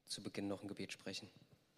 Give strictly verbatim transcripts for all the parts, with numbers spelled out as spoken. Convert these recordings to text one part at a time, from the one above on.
zu Beginn noch ein Gebet sprechen.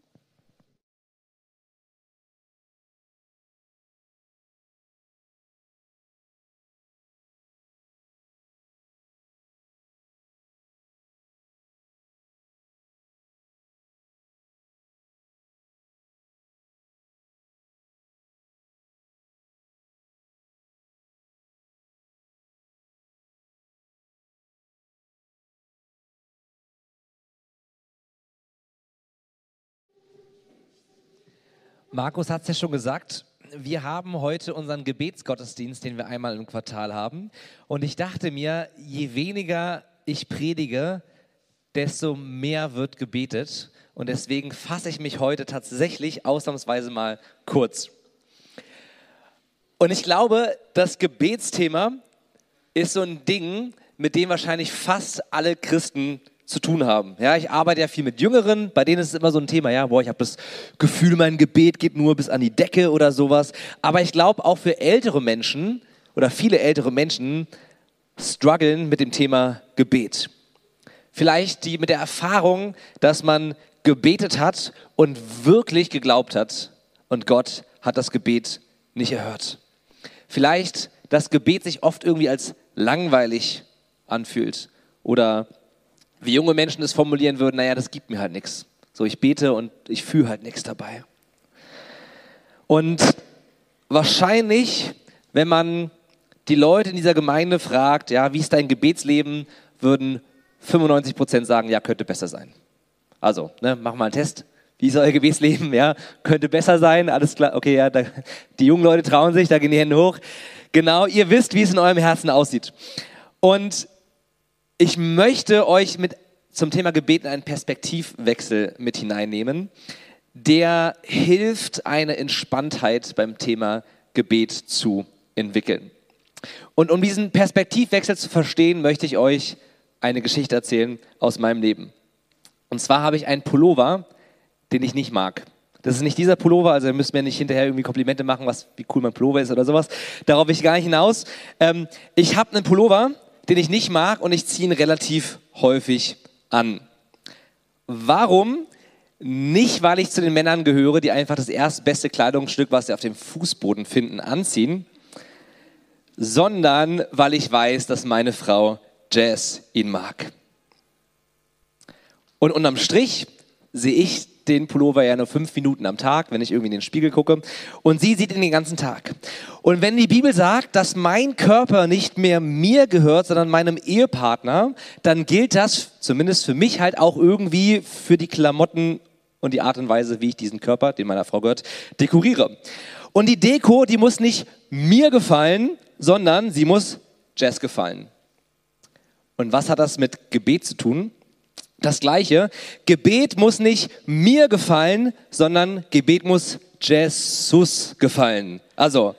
Markus hat es ja schon gesagt, wir haben heute unseren Gebetsgottesdienst, den wir einmal im Quartal haben. Und ich dachte mir, je weniger ich predige, desto mehr wird gebetet. Und deswegen fasse ich mich heute tatsächlich ausnahmsweise mal kurz. Und ich glaube, das Gebetsthema ist so ein Ding, mit dem wahrscheinlich fast alle Christen zu tun haben. Ja, ich arbeite ja viel mit Jüngeren, bei denen ist es immer so ein Thema, ja, boah, ich habe das Gefühl, mein Gebet geht nur bis an die Decke oder sowas. Aber ich glaube, auch für ältere Menschen oder viele ältere Menschen strugglen mit dem Thema Gebet. Vielleicht die mit der Erfahrung, dass man gebetet hat und wirklich geglaubt hat und Gott hat das Gebet nicht erhört. Vielleicht das Gebet sich oft irgendwie als langweilig anfühlt oder wie junge Menschen es formulieren würden, naja, das gibt mir halt nichts. So, ich bete und ich fühle halt nichts dabei. Und wahrscheinlich, wenn man die Leute in dieser Gemeinde fragt, ja, wie ist dein Gebetsleben, würden fünfundneunzig Prozent sagen, ja, könnte besser sein. Also, ne, mach mal einen Test. Wie ist euer Gebetsleben? Ja, könnte besser sein, alles klar. Okay, ja, da, die jungen Leute trauen sich, da gehen die Hände hoch. Genau, ihr wisst, wie es in eurem Herzen aussieht. Und ich möchte euch mit zum Thema Gebet einen Perspektivwechsel mit hineinnehmen, der hilft, eine Entspanntheit beim Thema Gebet zu entwickeln. Und um diesen Perspektivwechsel zu verstehen, möchte ich euch eine Geschichte erzählen aus meinem Leben. Und zwar habe ich einen Pullover, den ich nicht mag. Das ist nicht dieser Pullover, also ihr müsst mir nicht hinterher irgendwie Komplimente machen, was, wie cool mein Pullover ist oder sowas. Darauf will ich gar nicht hinaus. Ähm, ich habe einen Pullover, den ich nicht mag und ich ziehe ihn relativ häufig an. Warum? Nicht, weil ich zu den Männern gehöre, die einfach das erstbeste Kleidungsstück, was sie auf dem Fußboden finden, anziehen, sondern weil ich weiß, dass meine Frau Jazz ihn mag. Und unterm Strich sehe ich den Pullover ja nur fünf Minuten am Tag, wenn ich irgendwie in den Spiegel gucke. Und sie sieht ihn den ganzen Tag. Und wenn die Bibel sagt, dass mein Körper nicht mehr mir gehört, sondern meinem Ehepartner, dann gilt das, zumindest für mich halt auch irgendwie für die Klamotten und die Art und Weise, wie ich diesen Körper, den meiner Frau gehört, dekoriere. Und die Deko, die muss nicht mir gefallen, sondern sie muss Jazz gefallen. Und was hat das mit Gebet zu tun? Das Gleiche, Gebet muss nicht mir gefallen, sondern Gebet muss Jesus gefallen. Also,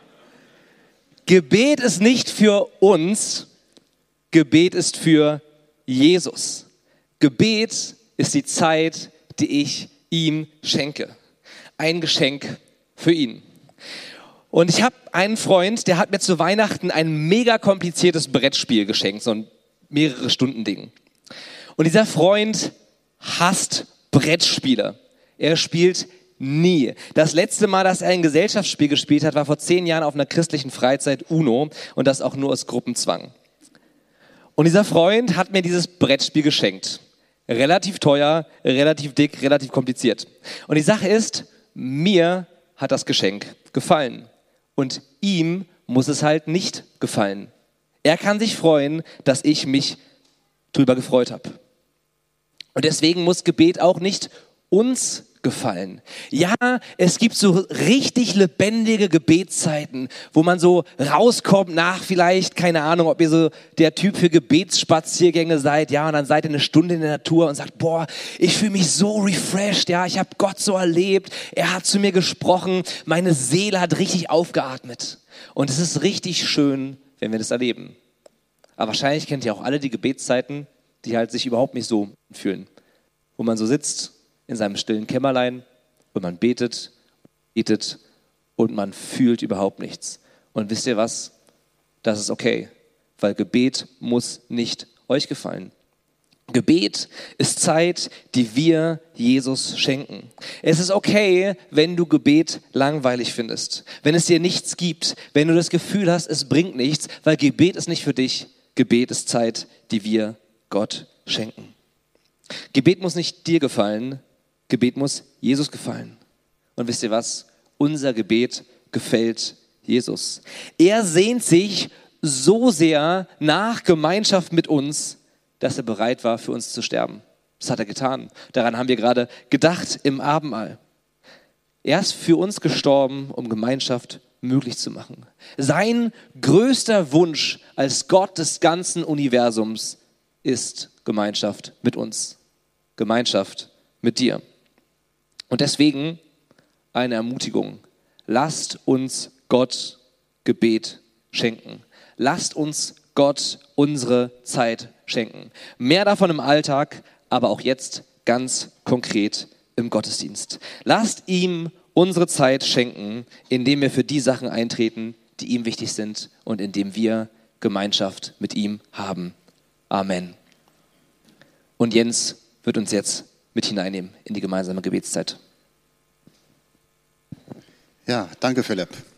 Gebet ist nicht für uns, Gebet ist für Jesus. Gebet ist die Zeit, die ich ihm schenke. Ein Geschenk für ihn. Und ich habe einen Freund, der hat mir zu Weihnachten ein mega kompliziertes Brettspiel geschenkt, so ein mehrere Stunden Ding. Und dieser Freund hasst Brettspiele. Er spielt nie. Das letzte Mal, dass er ein Gesellschaftsspiel gespielt hat, war vor zehn Jahren auf einer christlichen Freizeit Uno und das auch nur aus Gruppenzwang. Und dieser Freund hat mir dieses Brettspiel geschenkt. Relativ teuer, relativ dick, relativ kompliziert. Und die Sache ist, mir hat das Geschenk gefallen. Und ihm muss es halt nicht gefallen. Er kann sich freuen, dass ich mich drüber gefreut habe. Und deswegen muss Gebet auch nicht uns gefallen. Ja, es gibt so richtig lebendige Gebetszeiten, wo man so rauskommt nach vielleicht, keine Ahnung, ob ihr so der Typ für Gebetsspaziergänge seid, ja, und dann seid ihr eine Stunde in der Natur und sagt, boah, ich fühle mich so refreshed, ja, ich habe Gott so erlebt, er hat zu mir gesprochen, meine Seele hat richtig aufgeatmet. Und es ist richtig schön, wenn wir das erleben. Aber wahrscheinlich kennt ihr auch alle die Gebetszeiten, die halt sich überhaupt nicht so fühlen. Wo man so sitzt in seinem stillen Kämmerlein und man betet, betet und man fühlt überhaupt nichts. Und wisst ihr was? Das ist okay, weil Gebet muss nicht euch gefallen. Gebet ist Zeit, die wir Jesus schenken. Es ist okay, wenn du Gebet langweilig findest, wenn es dir nichts gibt, wenn du das Gefühl hast, es bringt nichts, weil Gebet ist nicht für dich. Gebet ist Zeit, die wir Gott schenken. Gebet muss nicht dir gefallen, Gebet muss Jesus gefallen. Und wisst ihr was? Unser Gebet gefällt Jesus. Er sehnt sich so sehr nach Gemeinschaft mit uns, dass er bereit war, für uns zu sterben. Das hat er getan. Daran haben wir gerade gedacht im Abendmahl. Er ist für uns gestorben, um Gemeinschaft möglich zu machen. Sein größter Wunsch als Gott des ganzen Universums ist Gemeinschaft mit uns. Gemeinschaft mit dir. Und deswegen eine Ermutigung. Lasst uns Gott Gebet schenken. Lasst uns Gott unsere Zeit schenken. Mehr davon im Alltag, aber auch jetzt ganz konkret im Gottesdienst. Lasst ihm unsere Zeit schenken, indem wir für die Sachen eintreten, die ihm wichtig sind und indem wir Gemeinschaft mit ihm haben. Amen. Und Jens wird uns jetzt mit hineinnehmen in die gemeinsame Gebetszeit. Ja, danke Philipp.